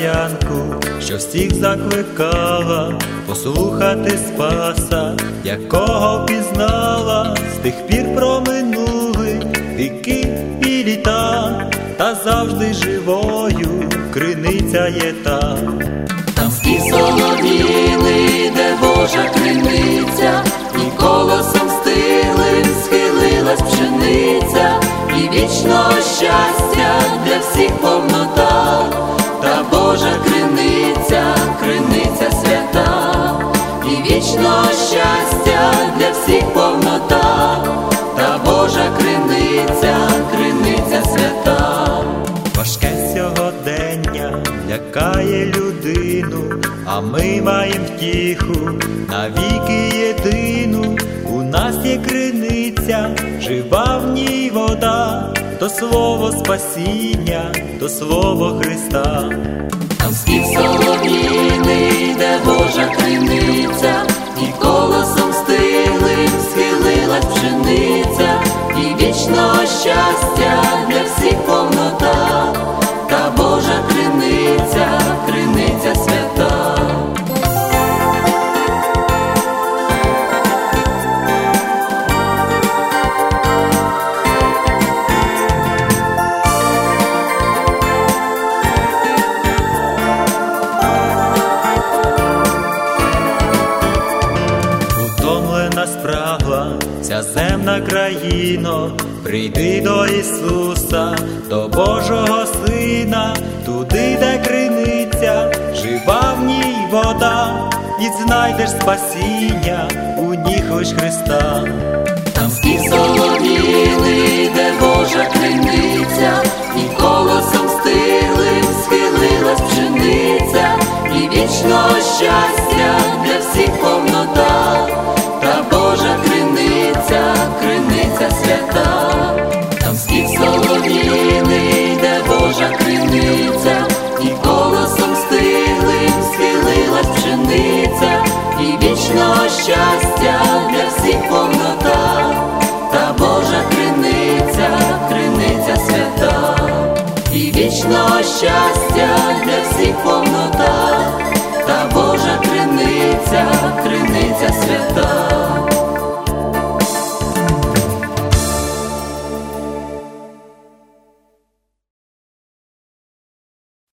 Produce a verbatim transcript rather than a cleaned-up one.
Паслянку, що всіх закликала послухати Спаса, якого пізнала, з тих пір проминули віки і літа, та завжди живою криниця є та. Там спів солов'їний, де Божа криниця, і колосом стиглим схилилась пшениця, і вічного щастя для всіх повнота, та Божа криниця, криниця свята, і вічного щастя для всіх повнота, та Божа криниця, криниця свята. Важке сьогодення лякає людину, а ми маєм втіху навіки єдину. У нас є криниця, жива в ній вода, то слово спасіння, то слово Христа. Там спів солов'їний, де Божа криниця, і колосом стиглим схилилась пшениця, і вічного щастя для всіх повнота, та Божа криниця, криниця свята. Спрагла вся земна країно, прийди до Ісуса, до Божого Сина, туди, де криниця, жива в ній вода, і знайдеш спасіння у ній хоч Христа. Там спів солов'їний, де Божа криниця, і колосом стиглим схилилась пшениця, і вічного щастя для всіх повнота, та Божа криниця, криниця свята. Там спів солов'їний, де Божа криниця, і колосом стиглим схилилась пшениця, і вічного щастя для всіх повнота, та Божа криниця, криниця свята, і вічного щастя для всіх повнота, та Божа криниця, криниця свята.